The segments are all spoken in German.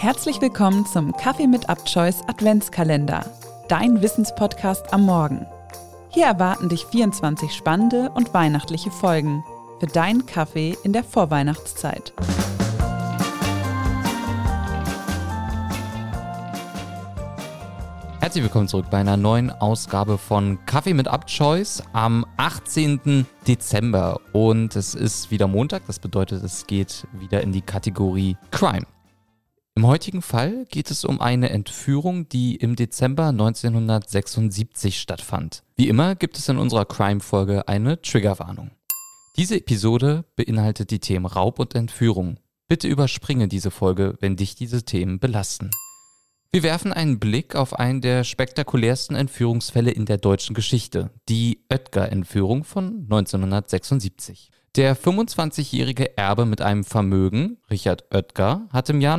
Herzlich willkommen zum Kaffee mit UpChoice Adventskalender, dein Wissenspodcast am Morgen. Hier erwarten dich 24 spannende und weihnachtliche Folgen für deinen Kaffee in der Vorweihnachtszeit. Herzlich willkommen zurück bei einer neuen Ausgabe von Kaffee mit UpChoice am 18. Dezember. Und es ist wieder Montag, das bedeutet, es geht wieder in die Kategorie Crime. Im heutigen Fall geht es um eine Entführung, die im Dezember 1976 stattfand. Wie immer gibt es in unserer Crime-Folge eine Triggerwarnung. Diese Episode beinhaltet die Themen Raub und Entführung. Bitte überspringe diese Folge, wenn dich diese Themen belasten. Wir werfen einen Blick auf einen der spektakulärsten Entführungsfälle in der deutschen Geschichte, die Oetker-Entführung von 1976. Der 25-jährige Erbe mit einem Vermögen, Richard Oetker, hat im Jahr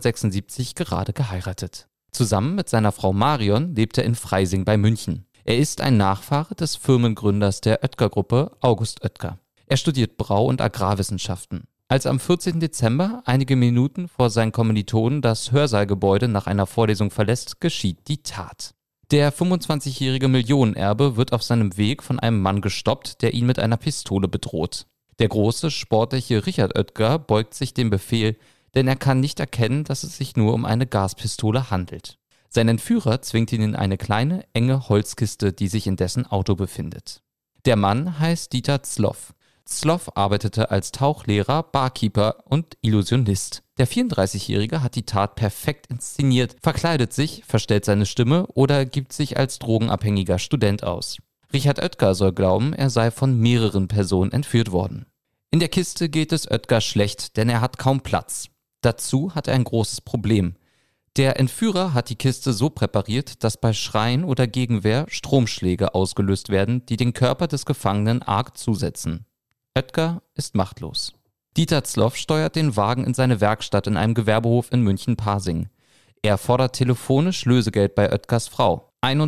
1976 gerade geheiratet. Zusammen mit seiner Frau Marion lebt er in Freising bei München. Er ist ein Nachfahre des Firmengründers der Oetker-Gruppe, August Oetker. Er studiert Brau- und Agrarwissenschaften. Als am 14. Dezember, einige Minuten vor seinen Kommilitonen, das Hörsaalgebäude nach einer Vorlesung verlässt, geschieht die Tat. Der 25-jährige Millionenerbe wird auf seinem Weg von einem Mann gestoppt, der ihn mit einer Pistole bedroht. Der große, sportliche Richard Oetker beugt sich dem Befehl, denn er kann nicht erkennen, dass es sich nur um eine Gaspistole handelt. Sein Entführer zwingt ihn in eine kleine, enge Holzkiste, die sich in dessen Auto befindet. Der Mann heißt Dieter Zloff. Zloff arbeitete als Tauchlehrer, Barkeeper und Illusionist. Der 34-Jährige hat die Tat perfekt inszeniert, verkleidet sich, verstellt seine Stimme oder gibt sich als drogenabhängiger Student aus. Richard Oetker soll glauben, er sei von mehreren Personen entführt worden. In der Kiste geht es Oetker schlecht, denn er hat kaum Platz. Dazu hat er ein großes Problem. Der Entführer hat die Kiste so präpariert, dass bei Schreien oder Gegenwehr Stromschläge ausgelöst werden, die den Körper des Gefangenen arg zusetzen. Oetker ist machtlos. Dieter Zloff steuert den Wagen in seine Werkstatt in einem Gewerbehof in München-Pasing. Er fordert telefonisch Lösegeld bei Oetkers Frau,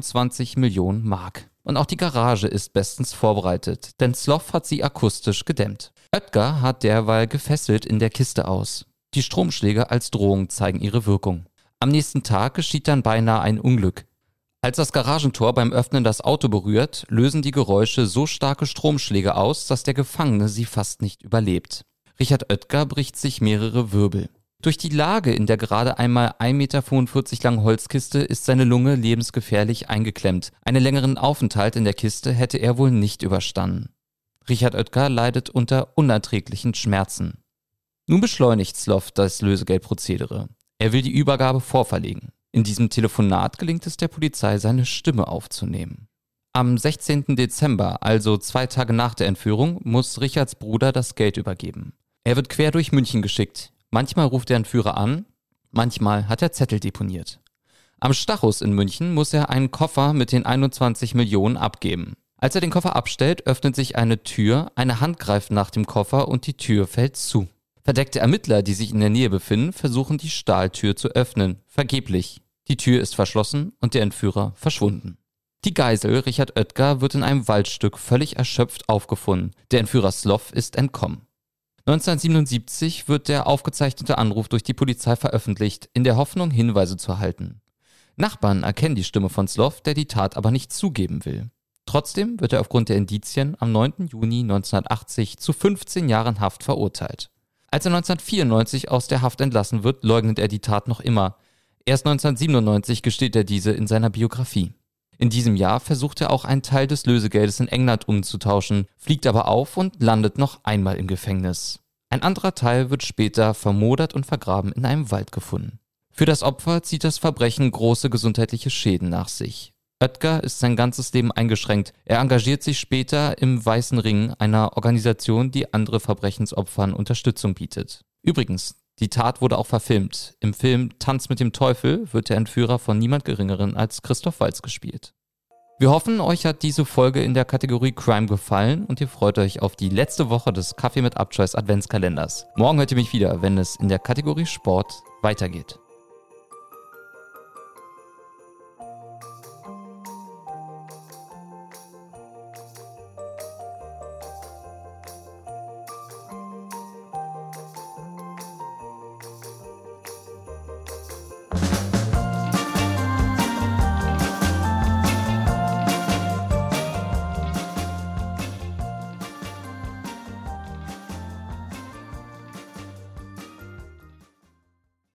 21 Millionen Mark. Und auch die Garage ist bestens vorbereitet, denn Zloff hat sie akustisch gedämmt. Oetker hat derweil gefesselt in der Kiste aus. Die Stromschläge als Drohung zeigen ihre Wirkung. Am nächsten Tag geschieht dann beinahe ein Unglück. Als das Garagentor beim Öffnen das Auto berührt, lösen die Geräusche so starke Stromschläge aus, dass der Gefangene sie fast nicht überlebt. Richard Oetker bricht sich mehrere Wirbel. Durch die Lage in der gerade einmal 1,45 Meter langen Holzkiste ist seine Lunge lebensgefährlich eingeklemmt. Einen längeren Aufenthalt in der Kiste hätte er wohl nicht überstanden. Richard Oetker leidet unter unerträglichen Schmerzen. Nun beschleunigt Zloff das Lösegeldprozedere. Er will die Übergabe vorverlegen. In diesem Telefonat gelingt es der Polizei, seine Stimme aufzunehmen. Am 16. Dezember, also 2 Tage nach der Entführung, muss Richards Bruder das Geld übergeben. Er wird quer durch München geschickt. Manchmal ruft der Entführer an, manchmal hat er Zettel deponiert. Am Stachus in München muss er einen Koffer mit den 21 Millionen abgeben. Als er den Koffer abstellt, öffnet sich eine Tür, eine Hand greift nach dem Koffer und die Tür fällt zu. Verdeckte Ermittler, die sich in der Nähe befinden, versuchen die Stahltür zu öffnen. Vergeblich. Die Tür ist verschlossen und der Entführer verschwunden. Die Geisel, Richard Oetker, wird in einem Waldstück völlig erschöpft aufgefunden. Der Entführer Zloff ist entkommen. 1977 wird der aufgezeichnete Anruf durch die Polizei veröffentlicht, in der Hoffnung, Hinweise zu erhalten. Nachbarn erkennen die Stimme von Zloff, der die Tat aber nicht zugeben will. Trotzdem wird er aufgrund der Indizien am 9. Juni 1980 zu 15 Jahren Haft verurteilt. Als er 1994 aus der Haft entlassen wird, leugnet er die Tat noch immer. Erst 1997 gesteht er diese in seiner Biografie. In diesem Jahr versucht er auch einen Teil des Lösegeldes in England umzutauschen, fliegt aber auf und landet noch einmal im Gefängnis. Ein anderer Teil wird später vermodert und vergraben in einem Wald gefunden. Für das Opfer zieht das Verbrechen große gesundheitliche Schäden nach sich. Oetker ist sein ganzes Leben eingeschränkt. Er engagiert sich später im Weißen Ring, einer Organisation, die andere Verbrechensopfern Unterstützung bietet. Übrigens, die Tat wurde auch verfilmt. Im Film Tanz mit dem Teufel wird der Entführer von niemand Geringeren als Christoph Waltz gespielt. Wir hoffen, euch hat diese Folge in der Kategorie Crime gefallen und ihr freut euch auf die letzte Woche des Kaffee mit UpChoice Adventskalenders. Morgen hört ihr mich wieder, wenn es in der Kategorie Sport weitergeht.